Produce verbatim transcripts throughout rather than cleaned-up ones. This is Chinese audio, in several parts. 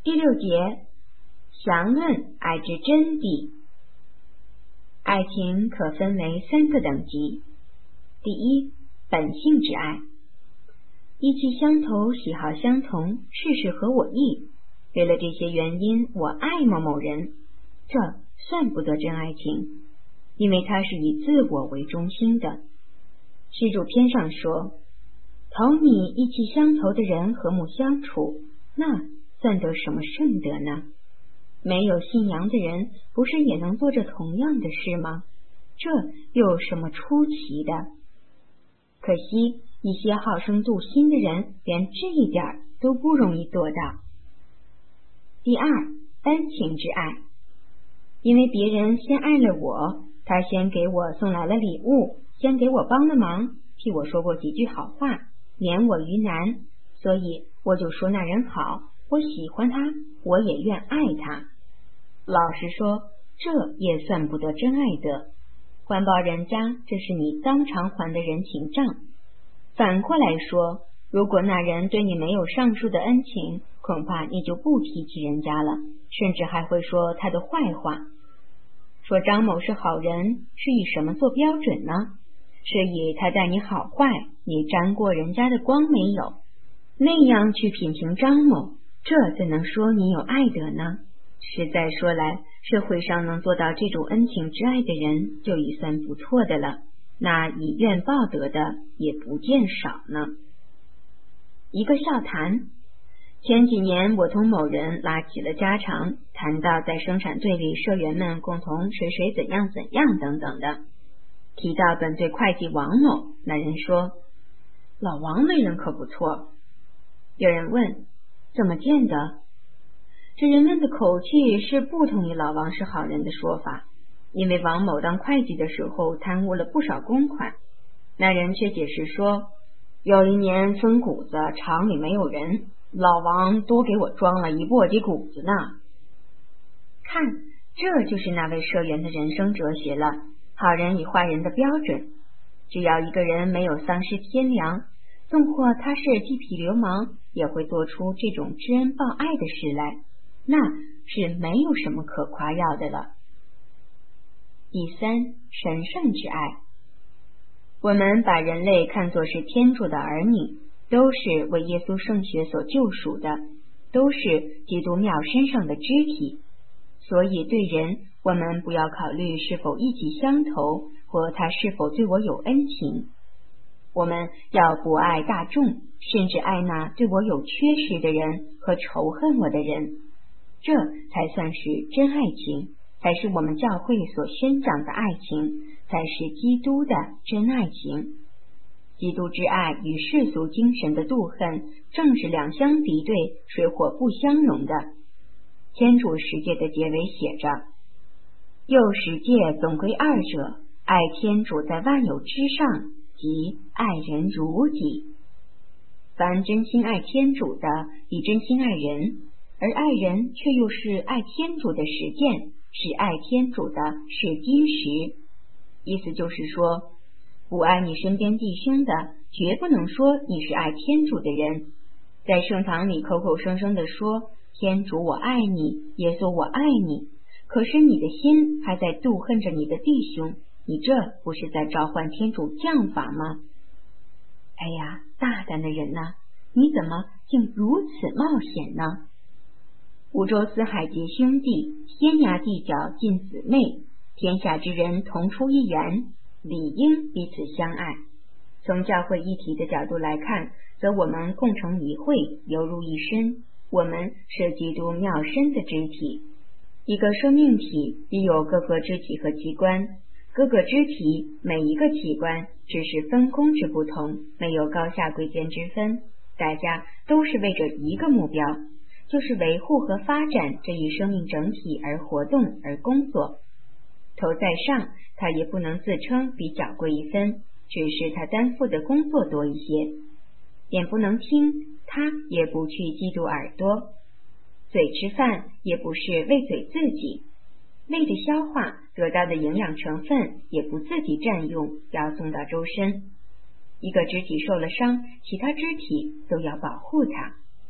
第六节，详论爱之真谛。爱情可分为三个等级。第一，本性之爱，意气相投，喜好相同，事事合我意，为了这些原因我爱某某人，这算不得真爱情，因为它是以自我为中心的。施主篇上说，同你意气相投的人和睦相处，那算得什么圣德呢？没有信仰的人不是也能做着同样的事吗？这又有什么出奇的？可惜一些好生度心的人连这一点都不容易做到。第二，恩情之爱，因为别人先爱了我，他先给我送来了礼物，先给我帮了忙，替我说过几句好话，免我于难，所以我就说那人好，我喜欢他，我也愿爱他。老实说，这也算不得真爱德，还报人家，这是你当场还的人情账。反过来说，如果那人对你没有上述的恩情，恐怕你就不提起人家了，甚至还会说他的坏话。说张某是好人，是以什么做标准呢？是以他待你好坏，你沾过人家的光没有？那样去品评张某，这怎能说你有爱德呢？实在说来，社会上能做到这种恩情之爱的人就已算不错的了，那以怨报德的也不见少呢。一个笑谈，前几年我同某人拉起了家常，谈到在生产队里社员们共同谁谁怎样怎样等等的，提到本队会计王某，那人说，老王为人可不错。有人问，怎么见得？这人问的口气是不同意老王是好人的说法，因为王某当会计的时候贪污了不少公款。那人却解释说，有一年分谷子，厂里没有人，老王多给我装了一簸箕谷子呢。看，这就是那位社员的人生哲学了，好人与坏人的标准。只要一个人没有丧失天良，纵或他是地痞流氓，也会做出这种知恩报爱的事来，那是没有什么可夸耀的了。第三，神圣之爱，我们把人类看作是天主的儿女，都是为耶稣圣血所救赎的，都是基督庙身上的肢体，所以对人，我们不要考虑是否意气相投，或他是否对我有恩情。我们要不爱大众，甚至爱那对我有缺失的人和仇恨我的人，这才算是真爱情，才是我们教会所宣讲的爱情，才是基督的真爱情。基督之爱与世俗精神的妒恨，正是两相敌对，水火不相容的。天主十诫的结尾写着，又十诫总归二者，爱天主在万有之上，即爱人如己。凡真心爱天主的，比真心爱人，而爱人却又是爱天主的实践，是爱天主的试金石。意思就是说，不爱你身边弟兄的，绝不能说你是爱天主的人。在圣堂里口口声声地说，天主我爱你，耶稣我爱你，可是你的心还在妒恨着你的弟兄，你这不是在召唤天主降法吗？哎呀，大胆的人呐，你怎么竟如此冒险呢？五洲四海皆兄弟，天涯地角尽姊妹，天下之人同出一源，理应彼此相爱。从教会一体的角度来看，则我们共成一会，犹如一身，我们是基督庙身的肢体。一个生命体也有各个肢体和器官，各个肢体每一个器官只是分工之不同，没有高下贵贱之分，大家都是为着一个目标，就是维护和发展这一生命整体而活动而工作。头在上，他也不能自称比较贵一分，只是他担负的工作多一些。眼不能听，他也不去嫉妒耳朵。嘴吃饭也不是为嘴自己，胃的消化得到的营养成分也不自己占用，要送到周身。一个肢体受了伤，其他肢体都要保护它。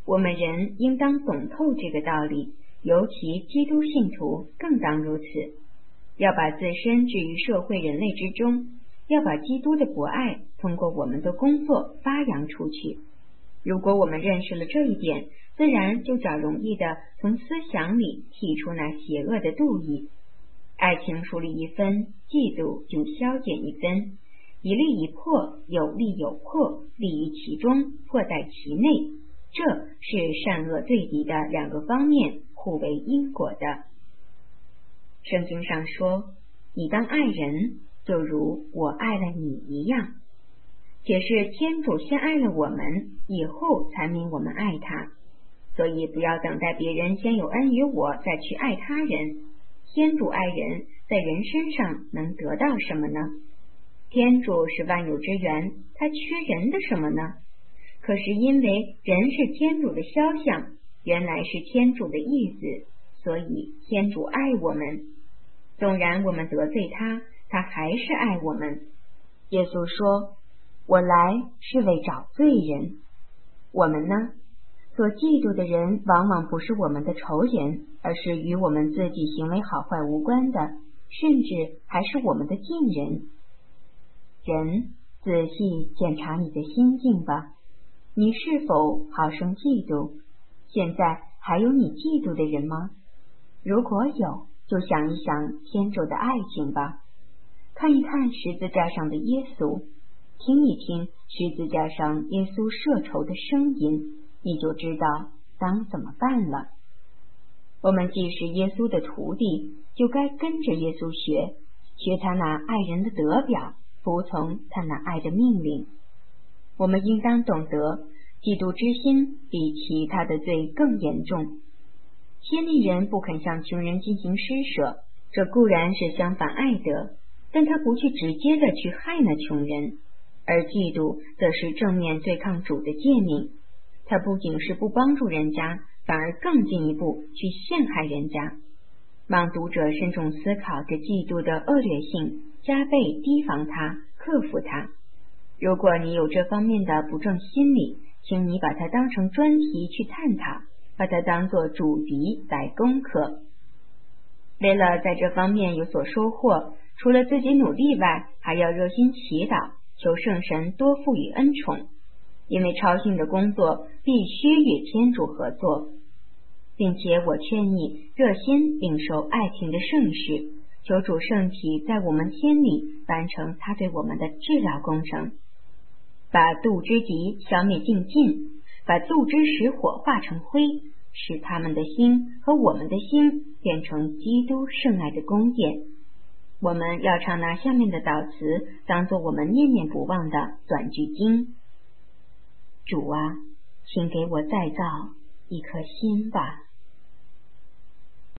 我们人应当懂透这个道理，尤其基督信徒更当如此。要把自身置于社会人类之中，要把基督的博爱通过我们的工作发扬出去。如果我们认识了这一点，自然就较容易的从思想里剔出那邪恶的妒意。爱情树立一分，嫉妒就消减一分，一利一破，有利有破，利于其中，破在其内，这是善恶对敌的两个方面互为因果的。圣经上说，你当爱人，就如我爱了你一样，且是天主先爱了我们，以后才明我们爱他。所以不要等待别人先有恩于我，再去爱他人。天主爱人，在人身上能得到什么呢？天主是万有之源，他缺人的什么呢？可是因为人是天主的肖像，原来是天主的意子，所以天主爱我们。纵然我们得罪他，他还是爱我们。耶稣说，我来是为找罪人。我们呢？所嫉妒的人往往不是我们的仇人，而是与我们自己行为好坏无关的，甚至还是我们的近人。人，仔细检查你的心境吧，你是否好生嫉妒？现在还有你嫉妒的人吗？如果有，就想一想天主的爱情吧，看一看十字架上的耶稣，听一听十字架上耶稣赦仇的声音，你就知道当怎么办了。我们既是耶稣的徒弟，就该跟着耶稣学，学他那爱人的德表，服从他那爱的命令。我们应当懂得，嫉妒之心比其他的罪更严重。先例人不肯向穷人进行施舍，这固然是相反爱德，但他不去直接的去害那穷人，而嫉妒则是正面对抗主的诫命。他不仅是不帮助人家，反而更进一步去陷害人家。望读者慎重思考这嫉妒的恶劣性，加倍提防它，克服它。如果你有这方面的不正心理，请你把它当成专题去探讨，把它当作主题来攻克。为了在这方面有所收获，除了自己努力外，还要热心祈祷，求圣神多赋予恩宠。因为超性的工作必须与天主合作，并且我劝你热心领受爱情的圣事，求主圣体在我们天里完成他对我们的治疗工程，把妒之敌消灭尽尽，把妒之使火化成灰，使他们的心和我们的心变成基督圣爱的宫殿。我们要唱那下面的祷词，当作我们念念不忘的短句经。主啊，请给我再造一颗心吧。